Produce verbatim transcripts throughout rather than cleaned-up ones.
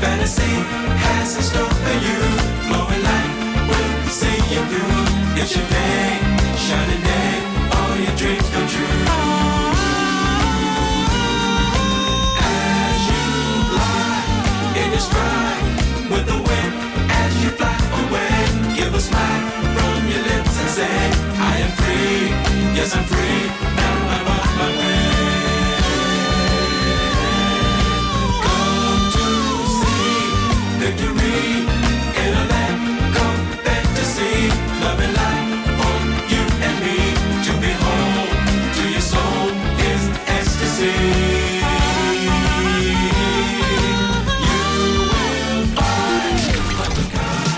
fantasy has in store for you. Glowing light will see you through. It's your day, shining day, all your dreams come true. As you fly in your stride with the wind, as you fly away, give a smile from your lips and say, I am free, yes I'm free, now I'm on my way. Come to see victory in a land called fantasy. Love and light for you and me to behold. To your soul is ecstasy. You will find what you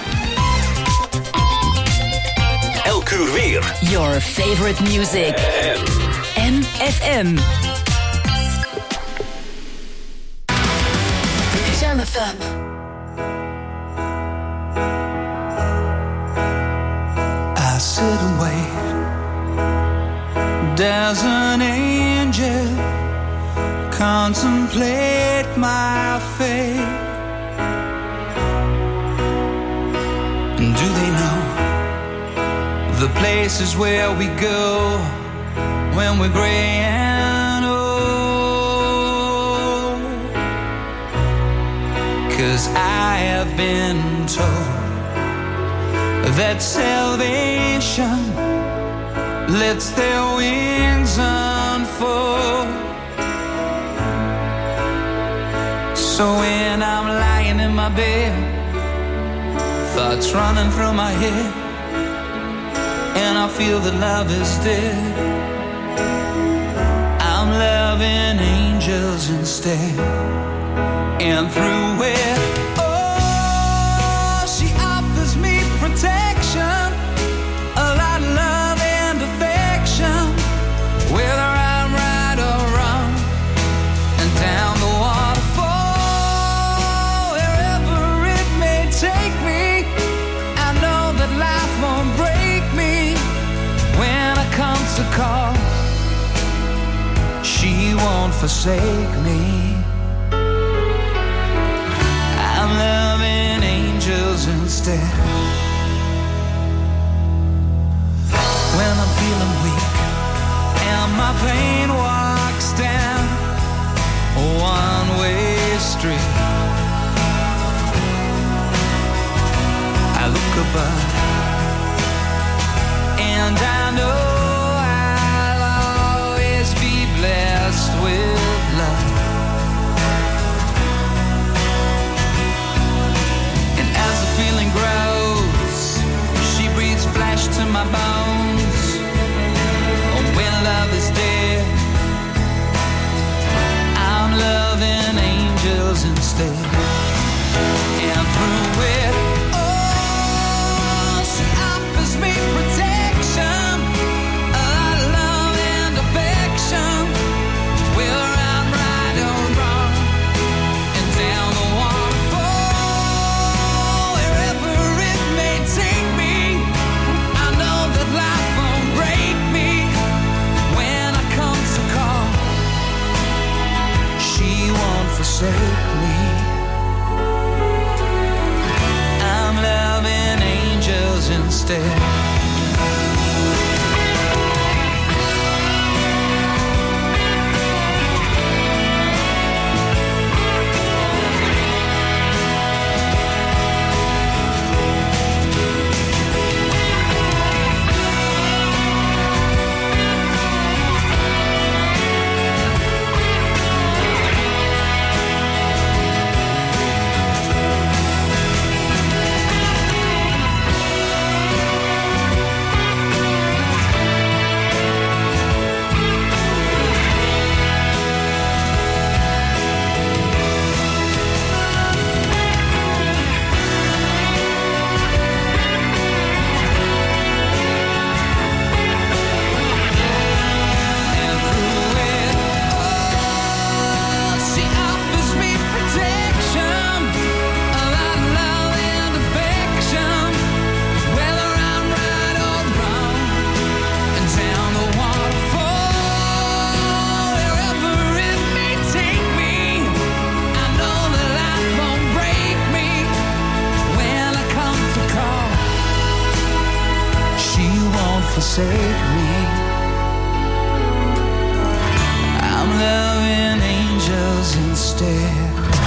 got. Elk uur weer. Your favorite music. M F M. Jam F M. I sit and wait. There's an angel contemplate my fate. And do they know the places where we go when we're gray and old? 'Cause I have been told that salvation lets their wings unfold. So when I'm lying in my bed, thoughts running through my head, and I feel that love is dead, I'm loving angels instead. And through it, oh, she offers me protection, a lot of love and affection, whether I'm right or wrong, and down the waterfall, wherever it may take me, I know that life won't break me when I come to call. She won't forsake me. I'm loving angels instead. When I'm feeling weak and my pain walks down a one-way street, I look above and I know I'll always be blessed with love. And as the feeling grows, she breathes flesh to my bones. Oh, when love is dead, I'm loving angels instead. And through it, oh, she offers me protection, a lot of love and affection, whether I'm right or wrong, and down the waterfall, wherever it may take me, I know that forsake me. I'm loving angels instead.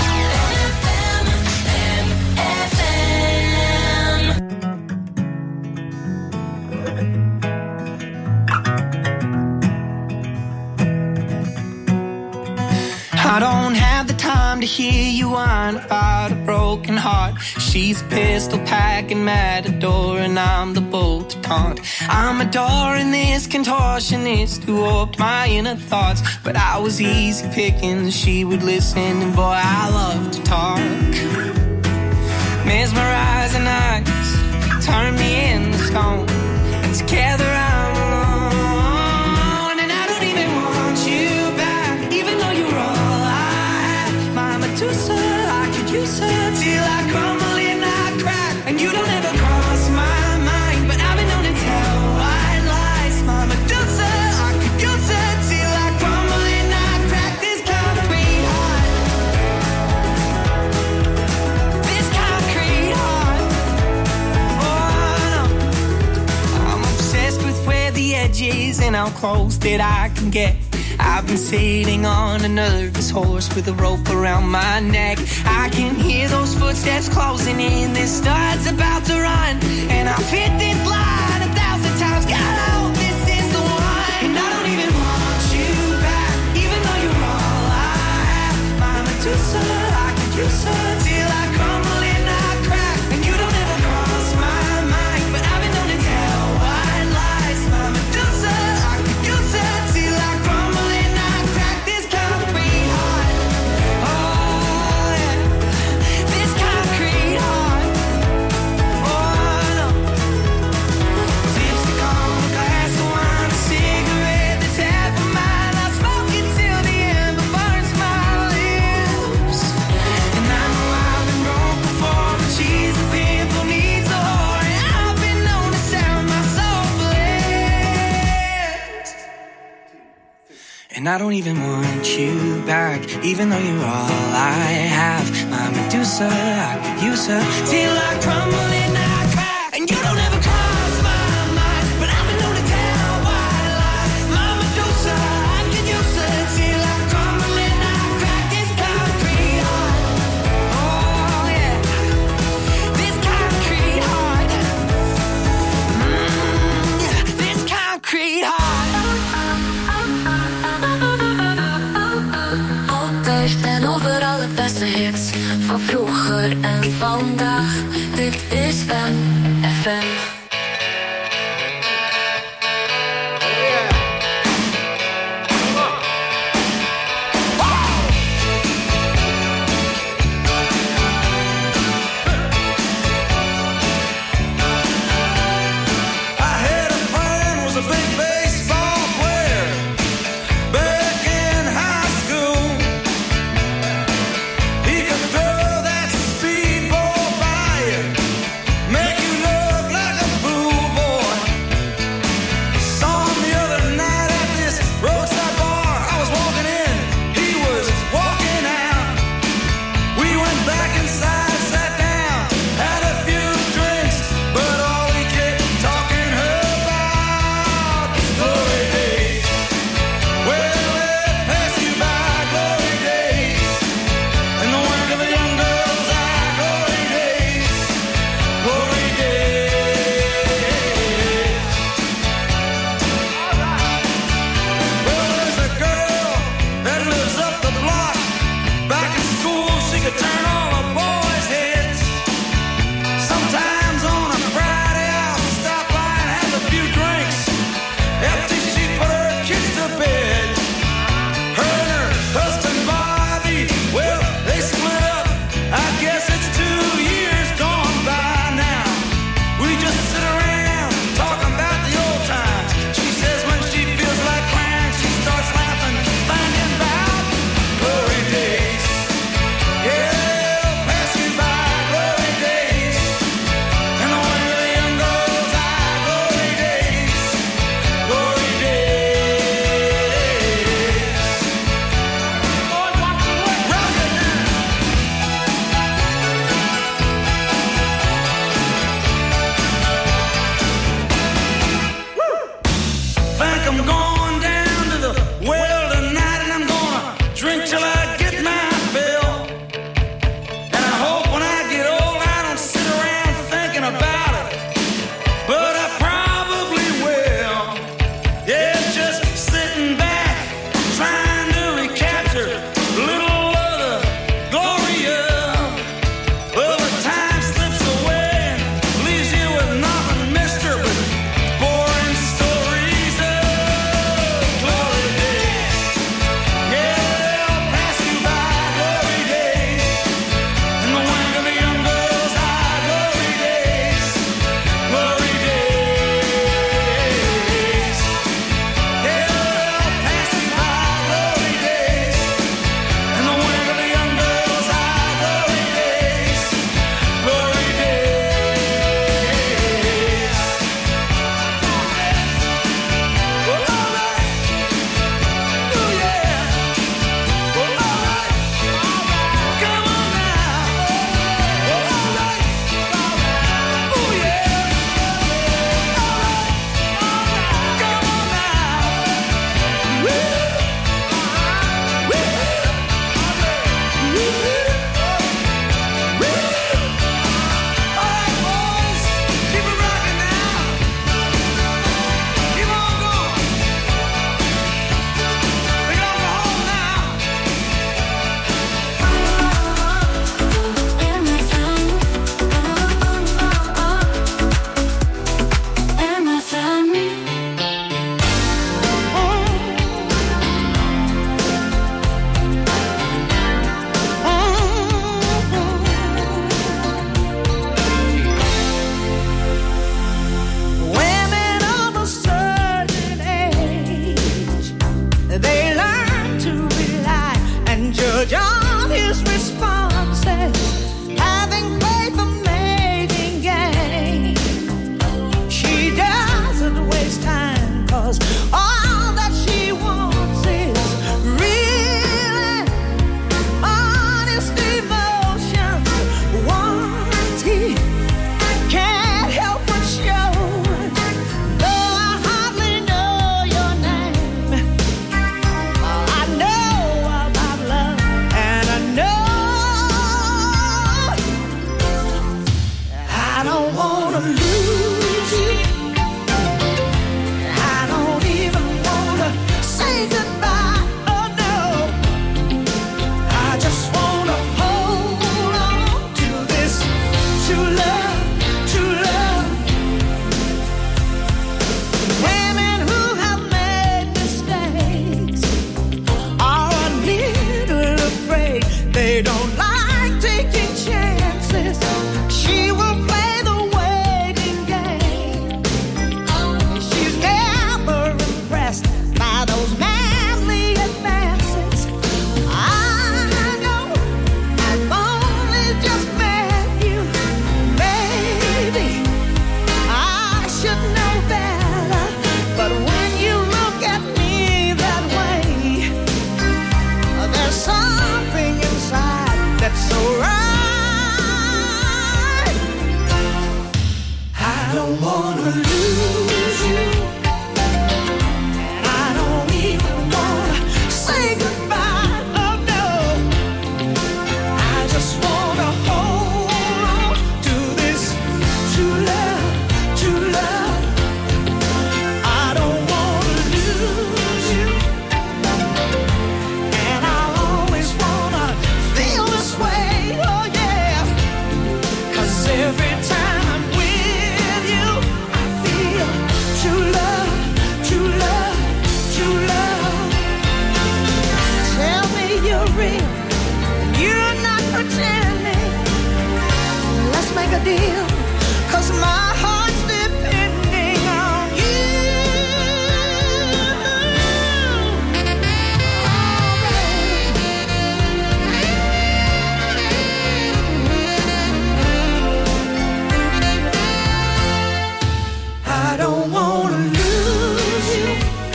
I don't have the time to hear you whine about a broken heart. She's a pistol packing matador and I'm the bull to taunt. I'm adoring this contortionist who warped my inner thoughts. But I was easy picking, she would listen, and boy, I love to talk. Mesmerizing eyes turn me into stone, and together I'm alone. And I don't even want you back, even though you're all Medusa, I could use her till I crumble and I crack. And you don't ever cross my mind, but I've been known to tell white lies. My Medusa, I could use her till I crumble and I crack. This concrete heart, this concrete heart. Oh no, I'm obsessed with where the edge is and how close that I can get. I've been sitting on a nervous horse with a rope around my neck. I can hear those footsteps closing in. This star's about to run, and I've hit this line a thousand times. God, I hope this is the one. And I don't even want you back, even though you're all I have. My Medusa, I could use her till I crumble and I crack. And you don't ever cross my mind, but I've been known to tell white lies. My Medusa, I could use her till I crumble. And I don't even want you back, even though you're all I have. My Medusa, I could use her till I crumble and I crack. And you don't ever cross my mind, but I've been known to tell white lies. My Medusa, I could use her till I crumble and I crack. This concrete heart, oh yeah, this concrete heart, mm, yeah, this concrete heart. En overal het beste hits van vroeger en vandaag. Dit is M F M. Make you look like a wanna lose you, and I don't even wanna say goodbye. Oh no, I just wanna hold on to this true love, true love. I don't wanna lose you, and I always wanna feel this way. Oh yeah, 'cause every time I'm with you, I feel true love, true love, true love. Tell me you're real, you're not pretending. Let's make a deal, 'cause my heart's depending on you. I don't wanna lose you,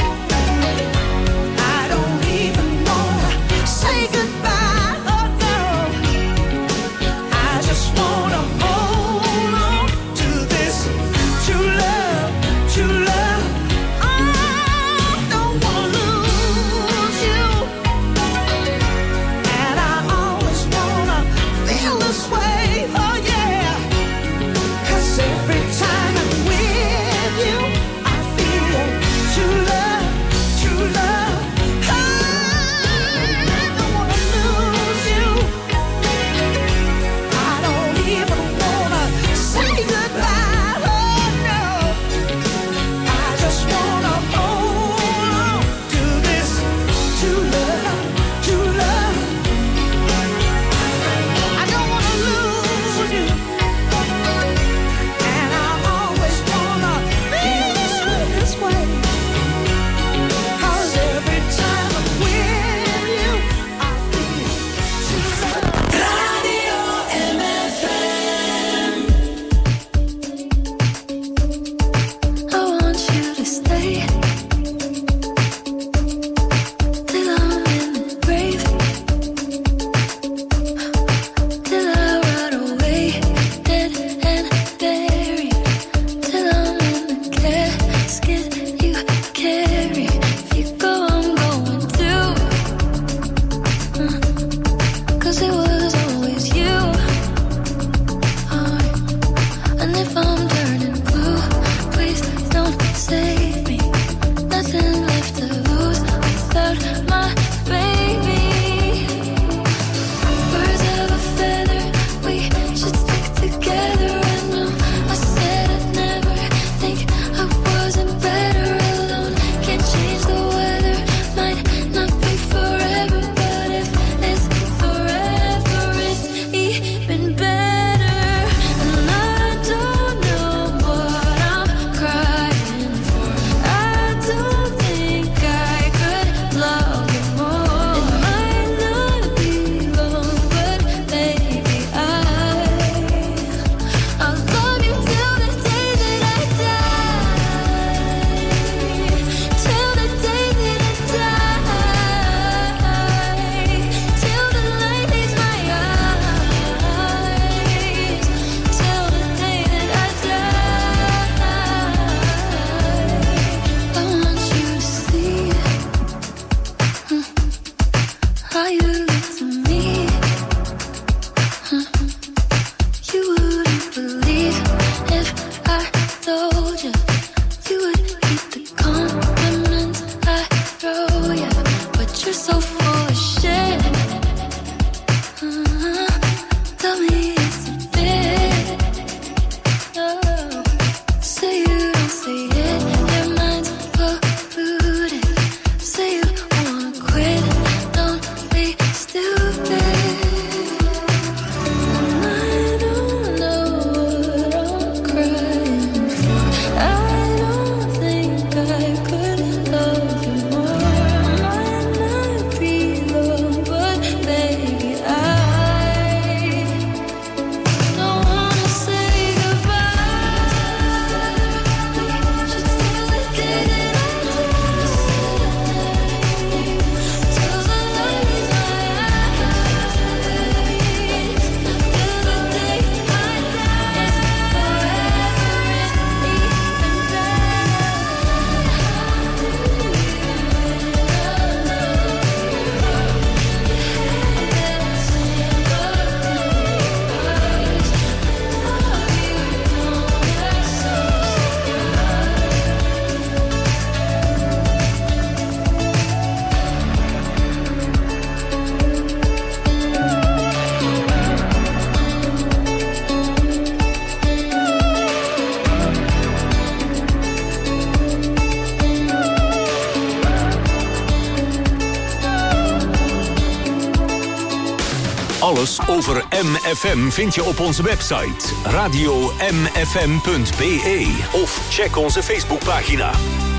I don't even wanna say goodbye. Oh no, I just wanna hold Alles over M F M vind je op onze website radio m f m punt b e of check onze Facebookpagina.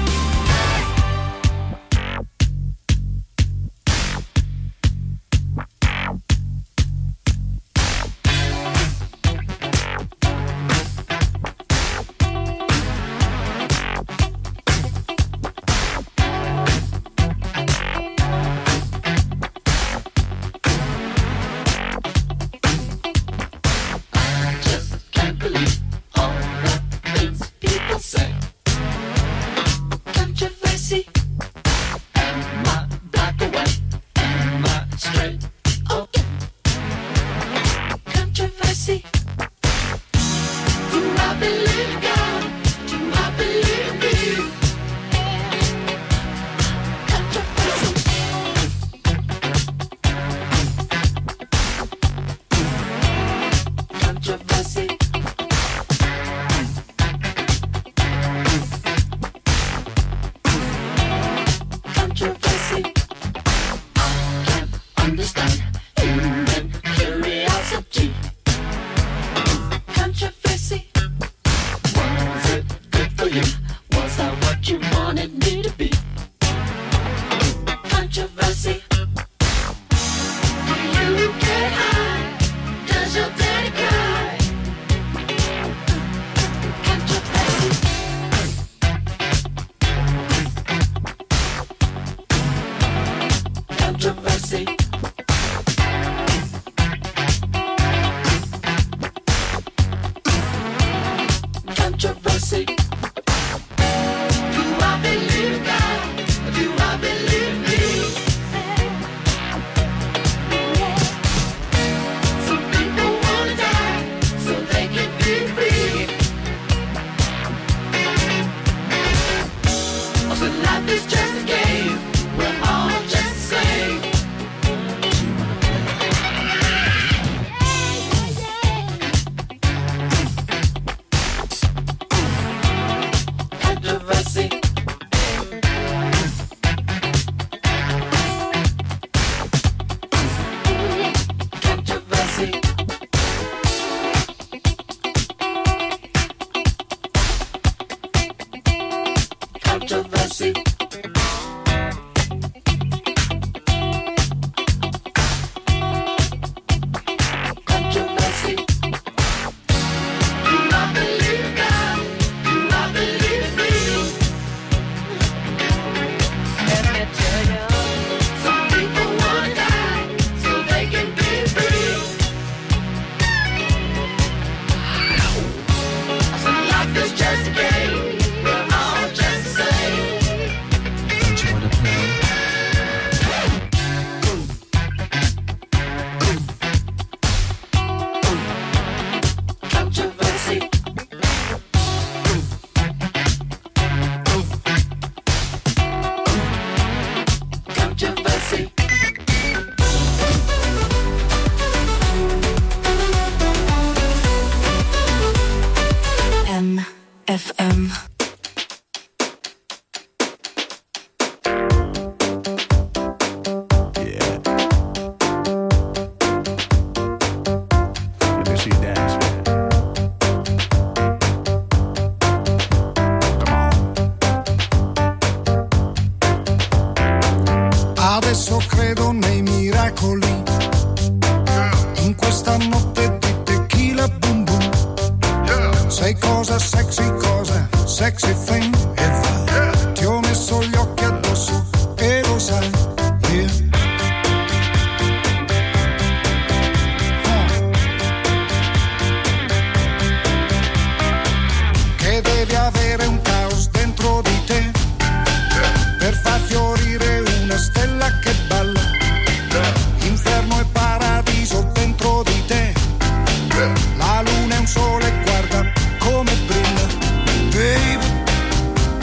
Adesso credo nei miracoli, in questa notte di tequila boom boom. Sei cosa sexy, cosa sexy thing, e vai. Ti ho messo gli occhi addosso e lo sai, yeah. Che devi avere un caos dentro di te per far fiorire una stella che balla. Inferno e paradiso dentro di te. La luna è un sole, guarda come brilla. Baby,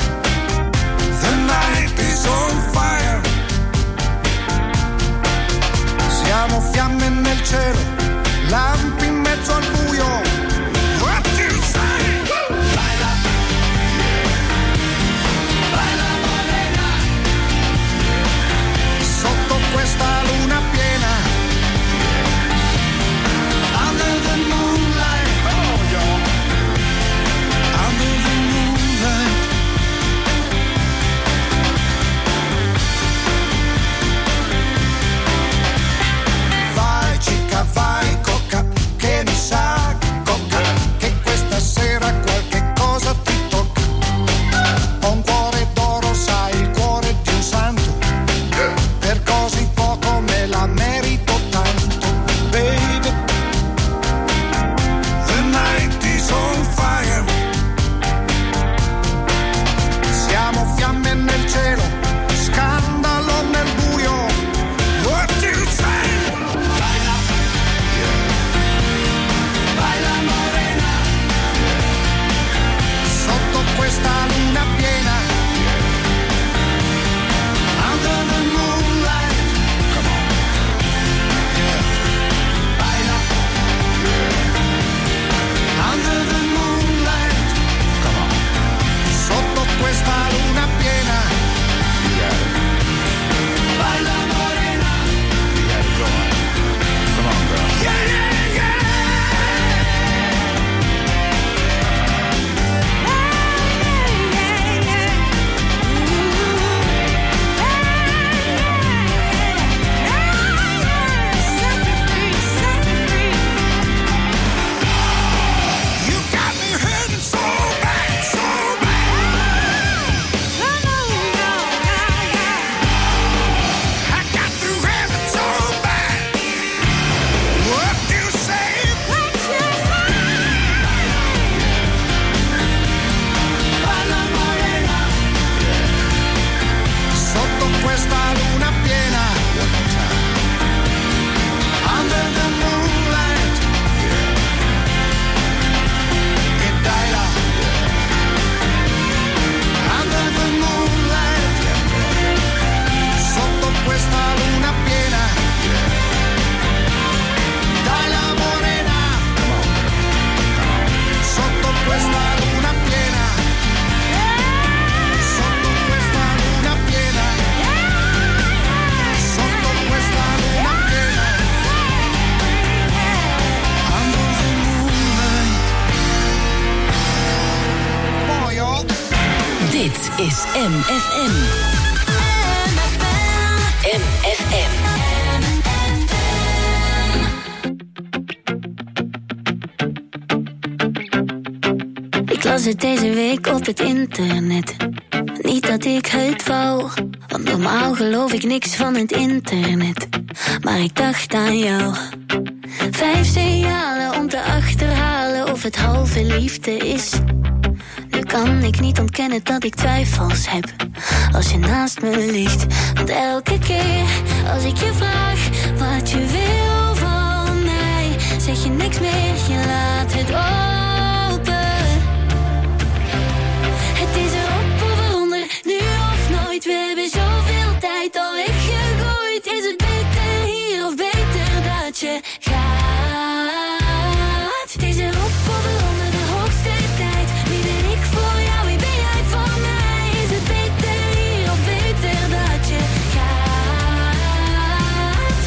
is M F M. M F M. Ik las het deze week op het internet. Niet dat ik het wou, want normaal geloof ik niks van het internet. Maar ik dacht aan jou. Vijf signalen om te achterhalen of het halve liefde is. Nu kan ik niet ontkennen dat ik twijfels heb als je naast me ligt. Want elke keer als ik je vraag wat je wil van mij, zeg je niks meer, je laat het open. Het is erop of eronder, nu of nooit. We hebben zoveel tijd al weggegooid. Is het beter hier of beter dat je gaat? Het is erop of eronder, de hoogste tijd. Wie ben ik voor jou, wie ben jij voor mij? Is het beter hier of beter dat je gaat?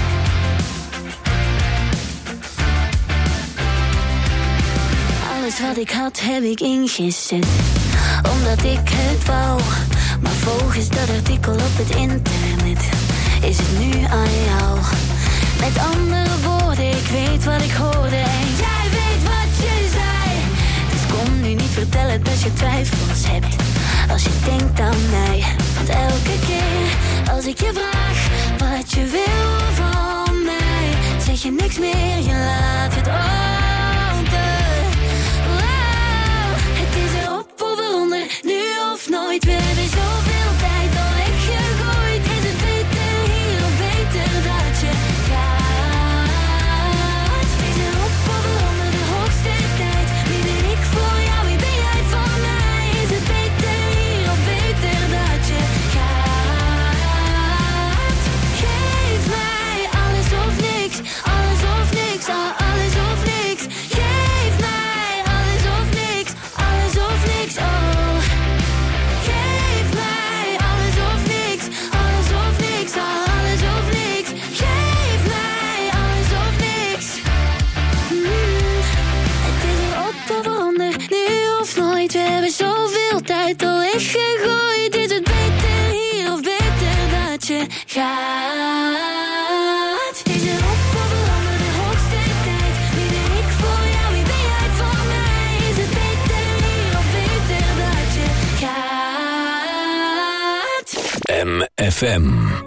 Alles wat ik had heb ik ingezet, omdat ik het wou. Maar volgens dat artikel op het internet is het nu aan jou. Met andere woorden, ik weet wat ik hoorde en jij weet wat je zei. Dus kom nu niet vertellen dat je twijfels hebt als je denkt aan mij. Want elke keer als ik je vraag wat je wil van mij, zeg je niks meer, je laat het open. Wow, het is erop of eronder, nu of nooit. We hebben zoveel tijd al weggegooid. Is het beter hier of beter dat je gaat? Is erop of eronder, de hoogste tijd. Wie ben ik voor jou, wie ben jij voor mij? Is het beter hier of beter dat je gaat? Geef mij alles of niks, alles of niks, ah, alles of niks. Geef mij alles of niks, alles of niks, oh. Geef mij alles of niks, alles of niks, ah, alles of niks. Geef mij alles of niks. Mm. Het is erop of eronder, nu of nooit. We hebben zoveel tijd al weggegooid. Is het beter hier of beter dat je gaat? Het is erop of eronder, de hoogste tijd. Wie ben ik voor jou, wie ben jij voor mij? Is het beter hier of beter dat je gaat? M F M.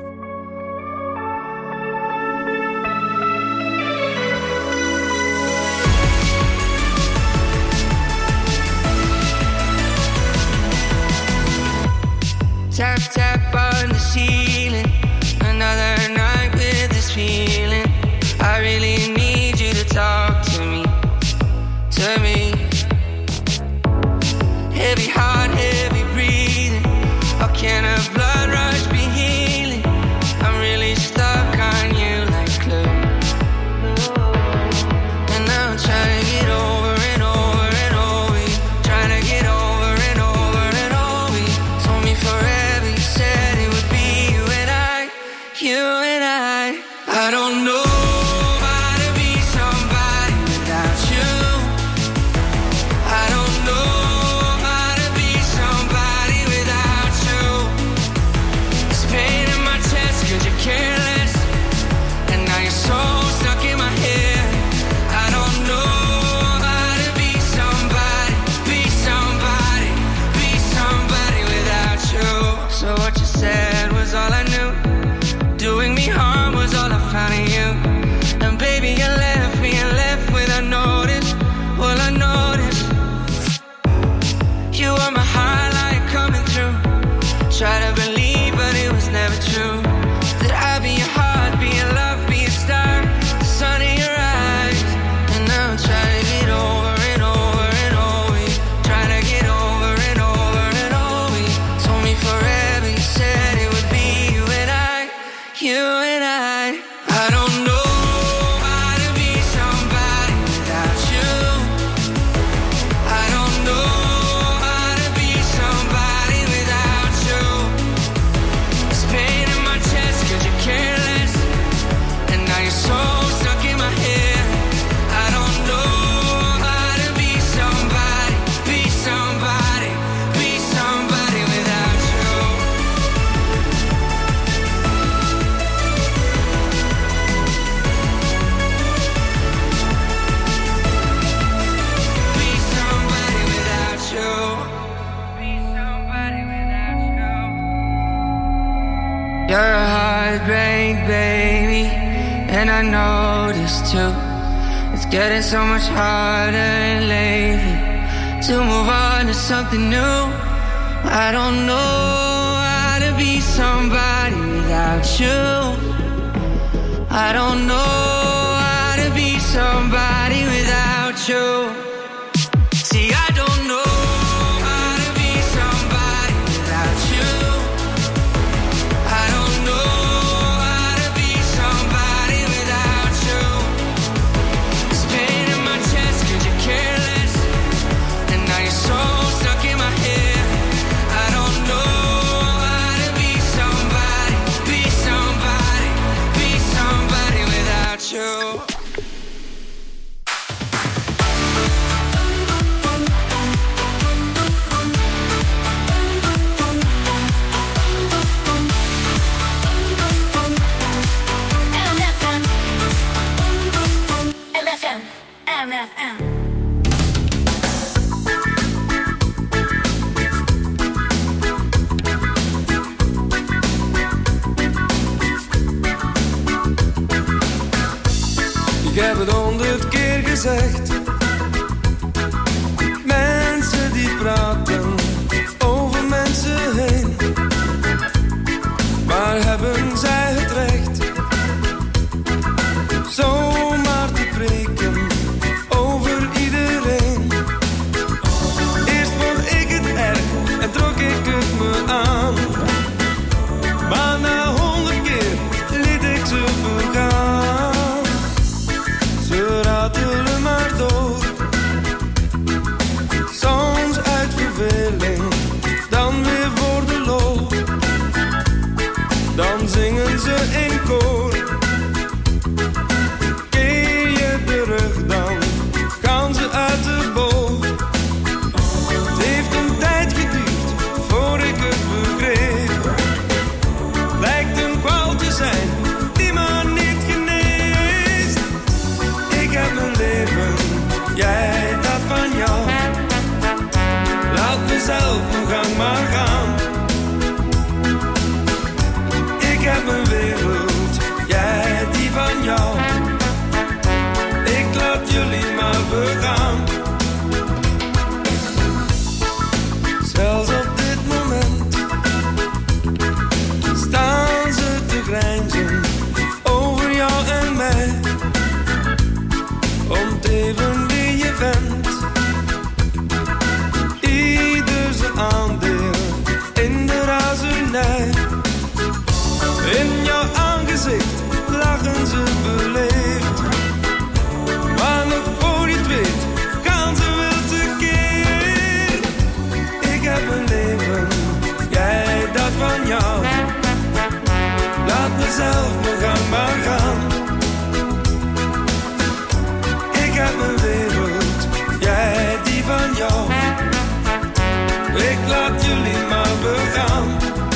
Tap, tap on the ceiling. Another night with this feeling. I really need you to talk to me, to me. Heavy heart, heavy breathing. How can a blood rush be healing? I'm really stuck on you like glue. And now I'm trying to get over and over and over you. Trying to get over and over and over you. Told me forever, you said it would be you and I, you and I. I don't know how to be somebody without you. You're a heartbreak, baby, and I know this too. It's getting so much harder lately to move on to something new. I don't know how to be somebody without you. I don't know how to be somebody without you. See, I don't know how to be somebody without you. I don't know how to be somebody without you. This pain in my chest, could you care less? And now you're so stuck in my head. I don't know how to be somebody, be somebody, be somebody without you. M F M. Ik heb het honderd keer gezegd. Mensen die praten over mensen heen. Maar hebben zij het recht zomaar te preken over iedereen? Eerst vond ik het erg en trok ik het me aan. Maar na honderd keer liet ik ze begaan. Ze ratelen maar door. Soms uit verveling, dan weer voor de lol. Dan zingen ze in koor. Keer je de rug, dan gaan ze uit de bol. Het heeft een tijd geduurd voor ik het begreep. Lijkt een kwaal te zijn die maar niet geneest. Ik heb mijn leven, jij dat van jou. Laat mezelf mijn gang maar gaan. Ik heb mijn wereld, jij die van jou. Ik laat jullie maar begaan. Zelfs op dit moment staan ze te grijnzen over jou en mij. Om even wie je bent. Ieder zijn aandeel in de razernij. In jouw aangezicht lachen ze beleefd. Maar nog voor je het weet, gaan ze wel tekeer. Ik heb een leven, jij dat van jou. Laat mezelf mijn gang maar gaan. Ik heb een wereld, jij die van jou. Ik laat jullie maar begaan.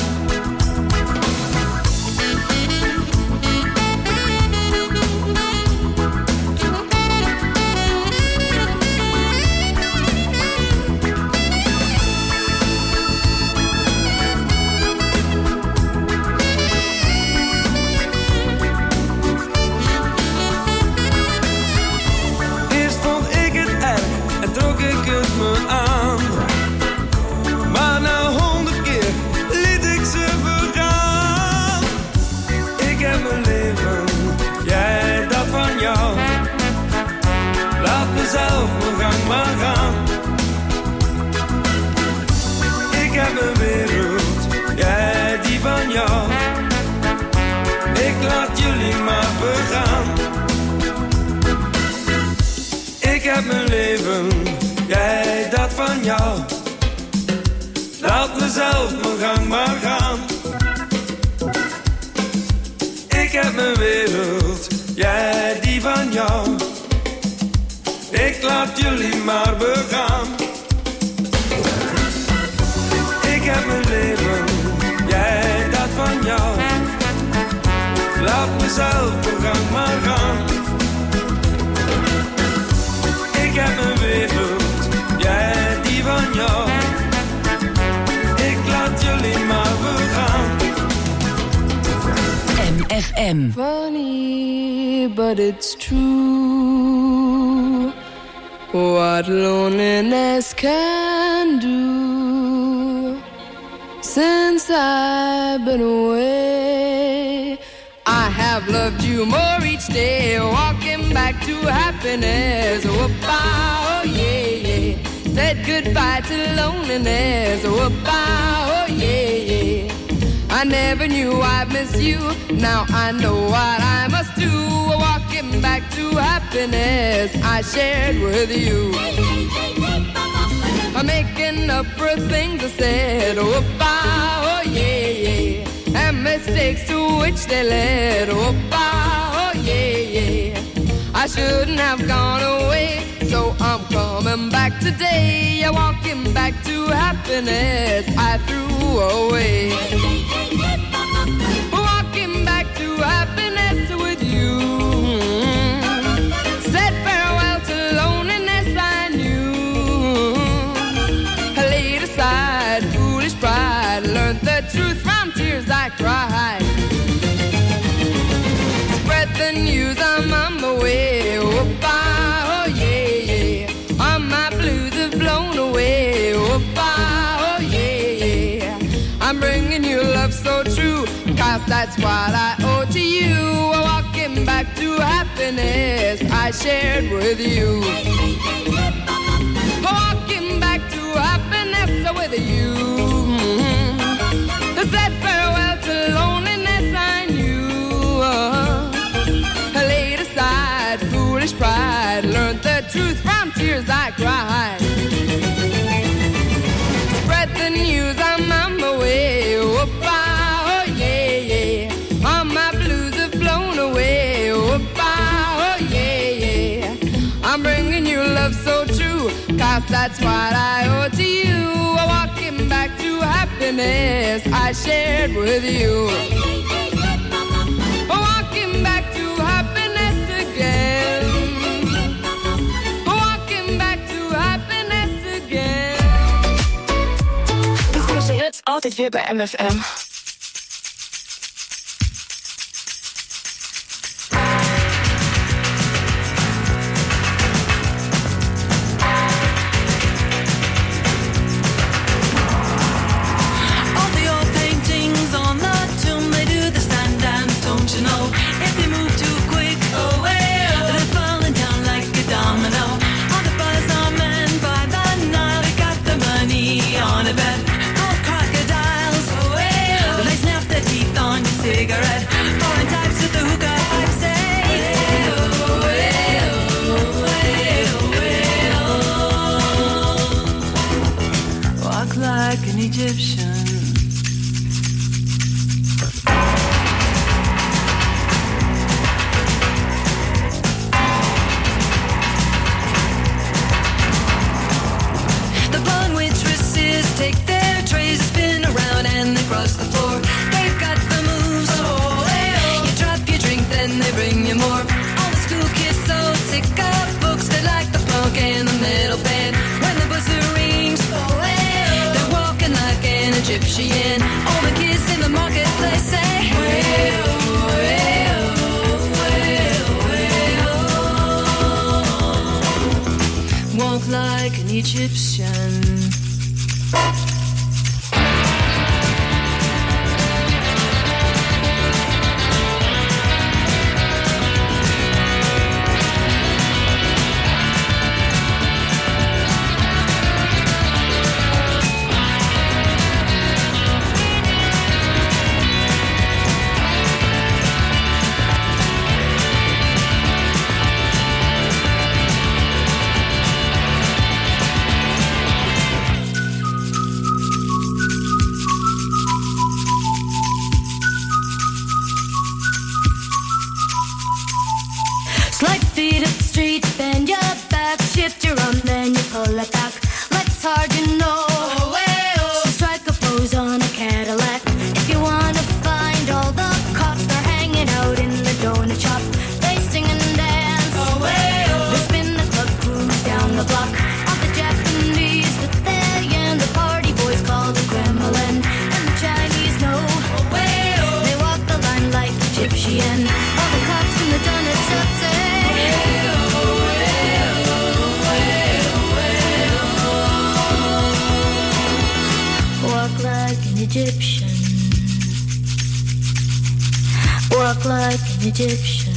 Eerst vond ik het erg en trok ik het me aan. Maar na honderd keer liet ik ze begaan. Ik heb mijn leven, jij dat van jou. Laat mezelf mijn gang maar gaan. Ik heb mijn wereld, jij die van jou. Ik laat jullie maar begaan. Ik heb mijn leven, jij dat van jou. Laat mezelf mijn gang maar gaan. Ik heb mijn wereld, jij die van jou. Ik laat jullie maar begaan. Ik heb mijn leven, jij dat van jou. Laat mezelf mijn gang maar gaan. Ik heb mijn wereld, jij die van jou. Ik laat jullie maar begaan. F M. Funny, but it's true. What loneliness can do. Since I've been away, I have loved you more each day. Walking back to happiness. Whoop-ah, oh yeah, yeah. Said goodbye to loneliness. Whoop-ah, oh yeah, yeah. I never knew I'd miss you. Now I know what I must do. Walking back to happiness I shared with you. I'm making up for things I said. Oh, yeah, yeah. And mistakes to which they led. Oh, oh yeah, yeah. I shouldn't have gone away, so I'm coming back today. I'm walking back to happiness I threw away. Walking back to happiness with you. Said farewell to loneliness I knew. I laid aside foolish pride. Learned the truth from tears I cried. Spread the news, I'm on my way. Oh, bye, oh yeah, yeah. All my blues have blown away. Oh, bye, oh yeah, yeah. I'm bringing you love so true, cause that's what I owe to you. Walking back to happiness I shared with you. Walking back to happiness with you. I said farewell to loneliness I knew. I laid aside foolish pride. Learned the truth from tears I cried. Spread the news, I'm on my way. Oh, bye, oh yeah, yeah. All my blues have blown away. Oh, bye, oh yeah, yeah. I'm bringing you love so true, cause that's what I owe to you. Walking back to happiness I shared with you. Walking back to happiness again. Walking back to happiness again. De grootste hits altijd weer bij M F M. All the old paintings on the tomb, they do the stand dance, don't you know? If they move too quick, oh well, they're falling down like a domino. All the buzz on men by the Nile, they got the money on a bet. Gold crocodiles, oh well, they snap their teeth on your cigarette. Foreign types with the hookah pipe say, oh well, oh well, walk like an Egyptian. The blonde waitresses take their trays, spin around and they cross the floor. They've got the moves, oh well. You drop your drink, then they bring you more. All the school kids so sick of books, they like the punk and the metal band. When the buzzer rings, oh well, they're walking like an Egyptian. All the kids in the marketplace say, well, well, well, well. Walk like an Egyptian. Slight feet up the street, bend your back, shift your arm, then you pull it back. Let's hard, you know. Oh, well. So strike a pose on a Cadillac. If you wanna find all the cops, they're hanging out in the donut shop. They sing and dance. Oh, well. They spin the club cruise down the block. All the Japanese that they and the party boys call the Kremlin. And the Chinese know. Oh, well. They walk the line like Egyptians. walk like an Egyptian.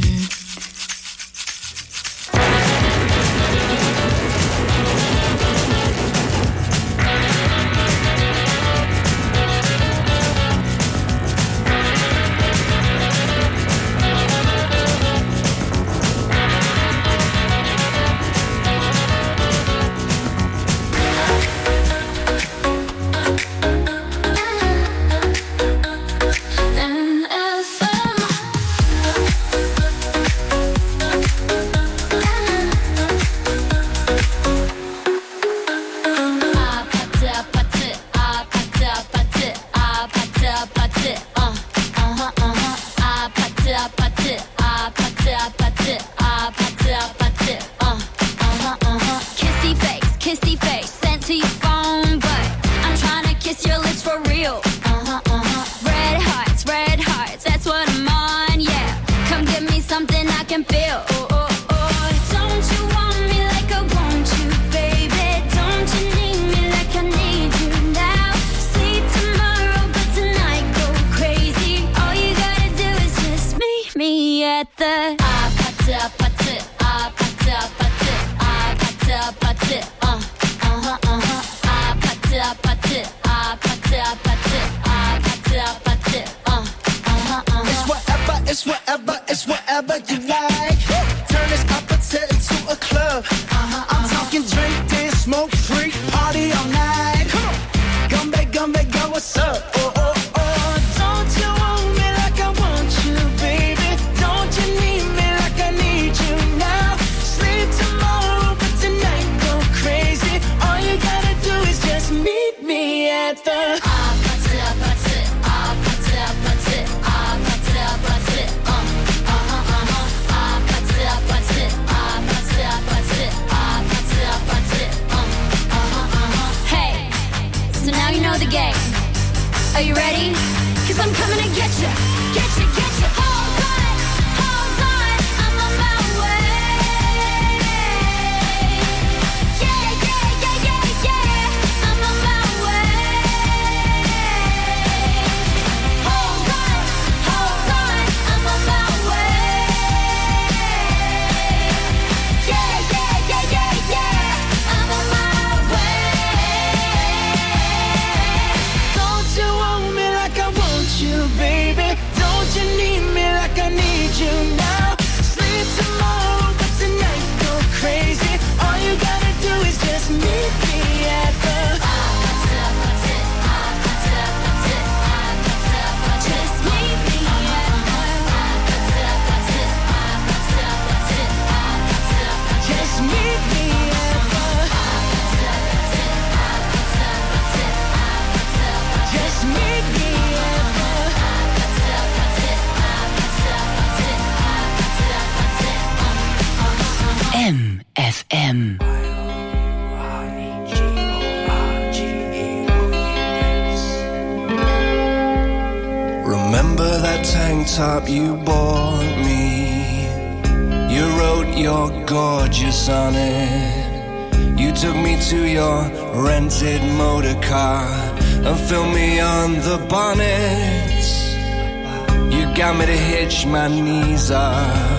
Top you bought me, you wrote you're gorgeous on it. You took me to your rented motor car and filmed me on the bonnet. You got me to hitch my knees up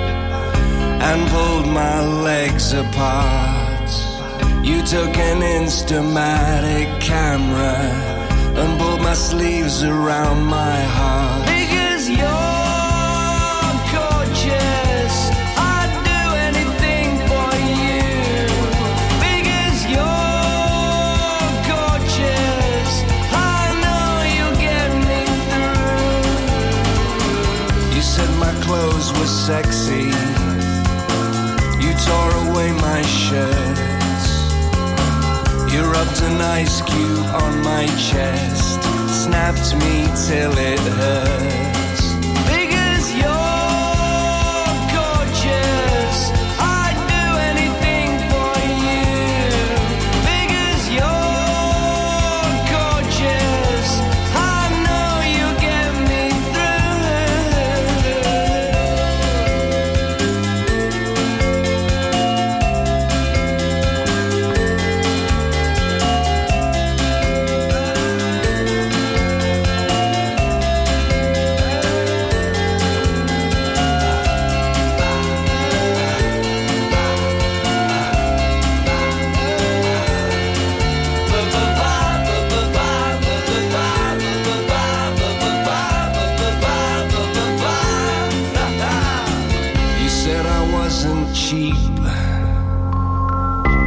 and pulled my legs apart. You took an Instamatic camera and pulled my sleeves around my heart. You're gorgeous, I'd do anything for you. Because you're gorgeous, I know you'll get me through. You said my clothes were sexy, you tore away my shirts. You rubbed an ice cube on my chest, snapped me till it hurt.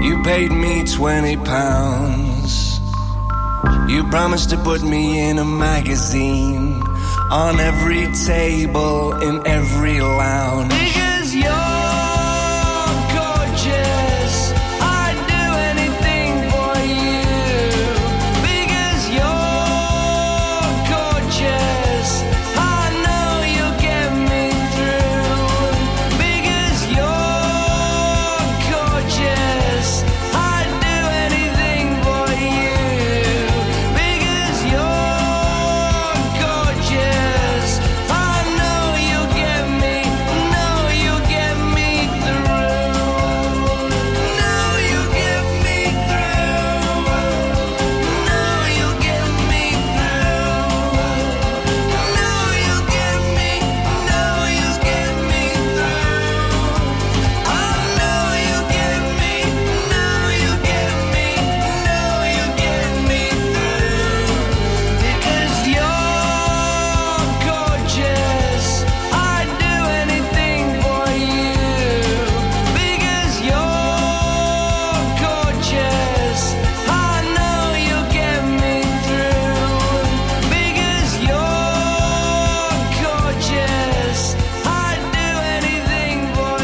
You paid me twenty pounds. You promised to put me in a magazine, on every table, in every lounge. Because you're gorgeous, I'd do anything for you. Because you're gorgeous, I know you'll get me through. Because you're gorgeous, I'd do anything for you. Because you're gorgeous, I know you'll get me, know you'll get me through. Know you'll get me through. Know you'll get me through. Know you'll get me, know you'll get me through. I know you'll get me, know you'll get me, know you'll get me through. Because you're gorgeous, I'd do anything for you. Because you're gorgeous, I know you'll get me through. Because you're gorgeous, I'd do anything for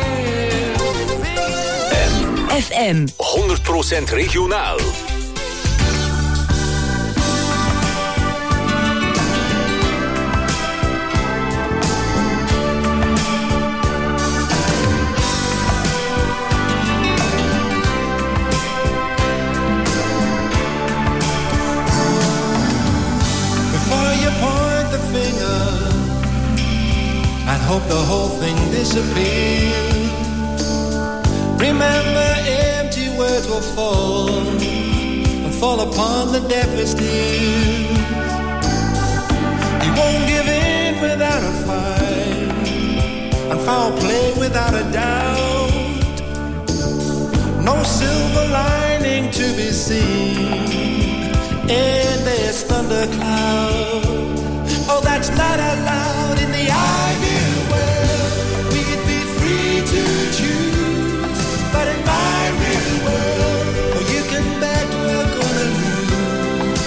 you. F M. honderd procent regionaal. Before you point the finger and hope the whole thing disappears, remember empty words will fall and fall upon the deafest ears. You won't give in without a fight, and foul play without a doubt. No silver lining to be seen in this thundercloud. Oh, that's not allowed in the ideal world. We'd be free to choose, but in my real world, oh, you can bet we're gonna lose.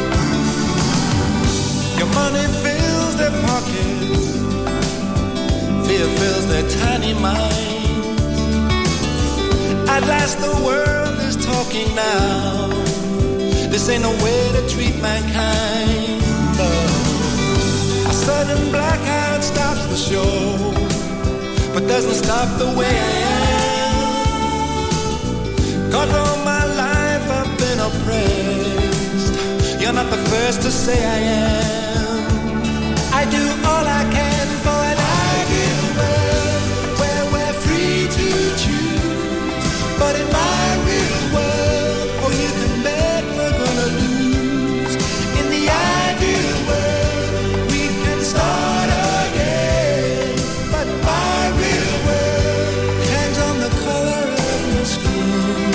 Your money fills their pockets, fear fills their tiny minds. At last the world is talking now. This ain't no way to treat mankind. No. A sudden blackout stops the show, but doesn't stop the way I am. Cause all my life I've been oppressed. You're not the first to say I am. I do all I can for an ideal world where we're free to choose. But in my real world, oh, you can bet we're gonna lose. In the ideal world, we can start again. But my real world hangs on the color of your skin.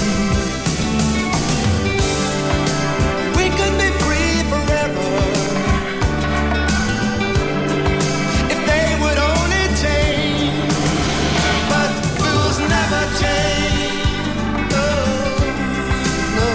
We could be free forever if they would only change. But rules never change. No, no.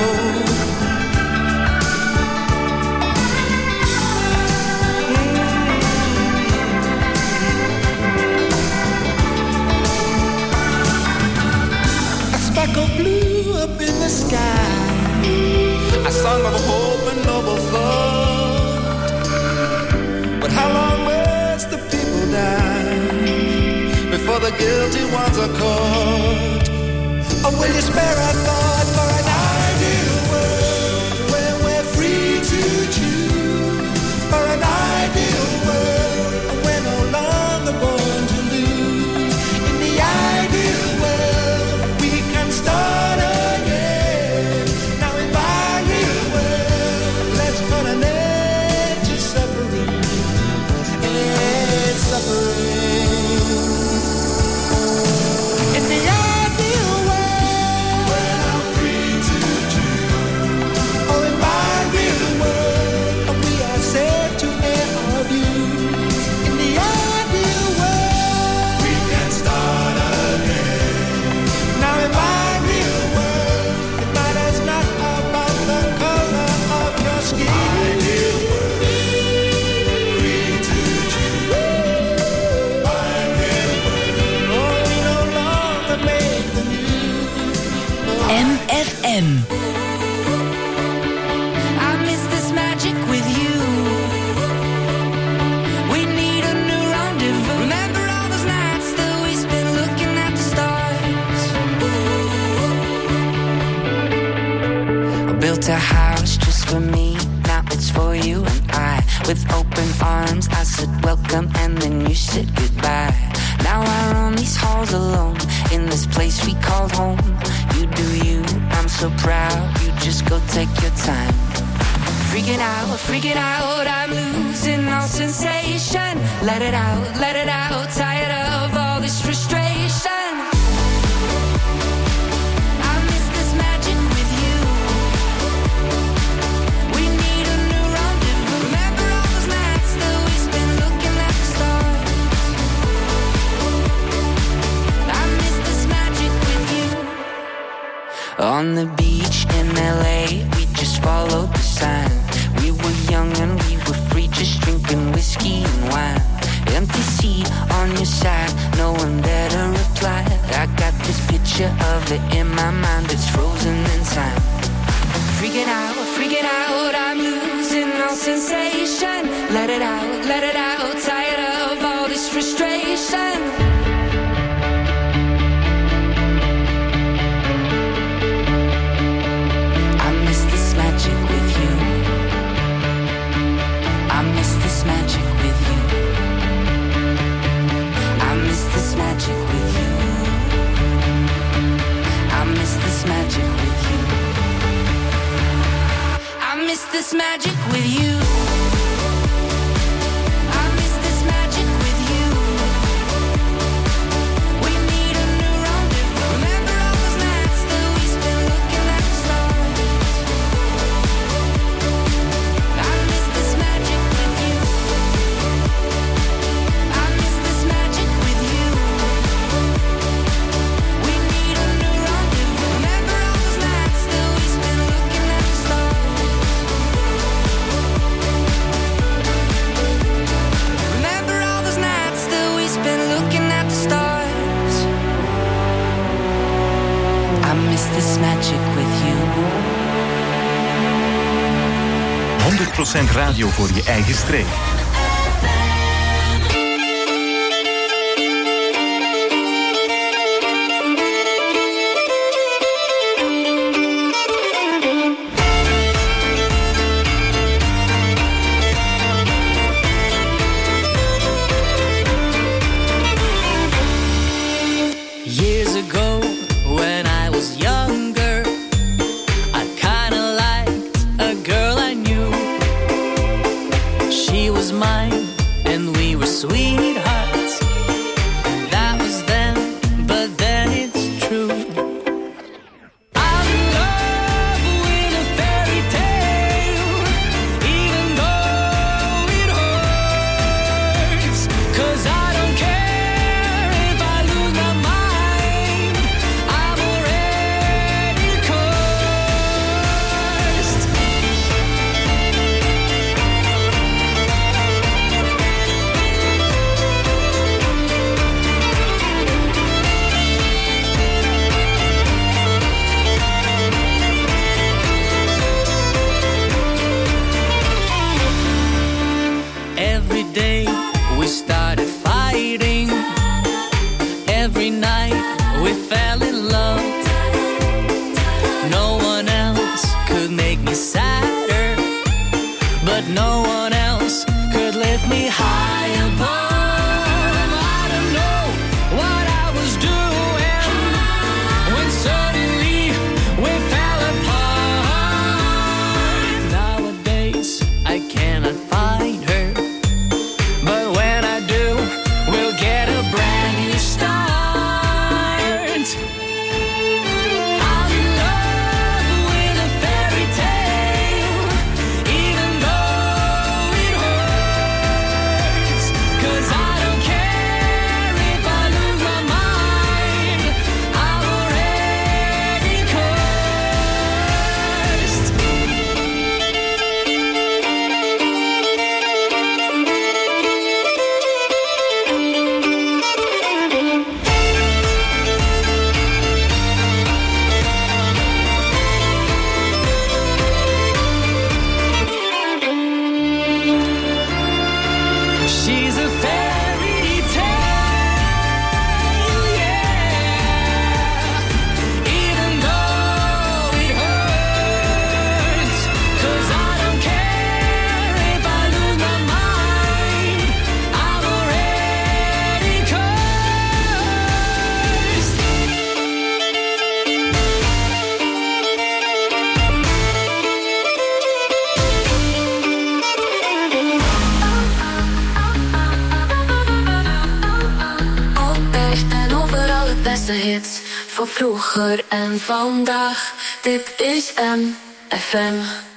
A speck of blue up in the sky, a song of hope and noble thought. But how long must the people die before the guilty ones are caught? Or will you spare a thought for an ideal world where we're free to choose? For an ideal world we're no longer born to lose. In the ideal world we can start again. Now in my real world, let's put an end to suffering and suffering. In the ideal world, when I'm F M. I miss this magic with you. We need a new rendezvous. Remember all those nights that we spent looking at the stars. I built a house just for me. Now it's for you and I. With open arms, I said welcome and then you said goodbye. Now I roam these halls alone in this place we called home. You do you, I'm so proud. You just go take your time. Freaking out, freaking out, I'm losing all sensation. Let it out, let it out, tired of all this frustration. I miss this magic with you. We need a new rendezvous. Remember all those nights that we spent looking at the stars. I miss this magic with you. On the beach in L A, we just followed the sign. We were young and we were free, just drinking whiskey and wine. Empty seat on your side, no one there to reply. I got this picture of it in my mind, it's frozen in time. Freaking out, freaking out, I'm losing all sensation. Let it out, let it out, tired of all this frustration. I miss this magic with you. I miss this magic with you. I miss this magic with you. I miss this magic with you. I miss this magic with you. I miss this magic with you. We need a new rendezvous. Remember all those nights that we spent looking at the stars. I miss this magic with you. I miss this magic with you. We need a new rendezvous. Remember all those nights that we spent looking at the stars. Remember all those nights that we spent looking at the stars. I miss this magic with you. honderd procent radio voor je eigen streek. Years ago, when I was younger, I kinda liked a girl I knew. She was mine, and we were sweethearts. That was then, but then it's true. I'm in love with a fairy tale, even though it hurts. 'Cause I don't care if I lose my mind. I'm already cursed. Every day we started fighting. Every night we fell in love. No one else could make me sadder, but no one else could lift me high above. I don't know what I was doing when suddenly we fell apart. Nowadays I cannot find her, but when I do, we'll get a brand new start. I'm in love with a fairy tale, even though it hurts. beste hits van vroeger en vandaag. Dit is M F M.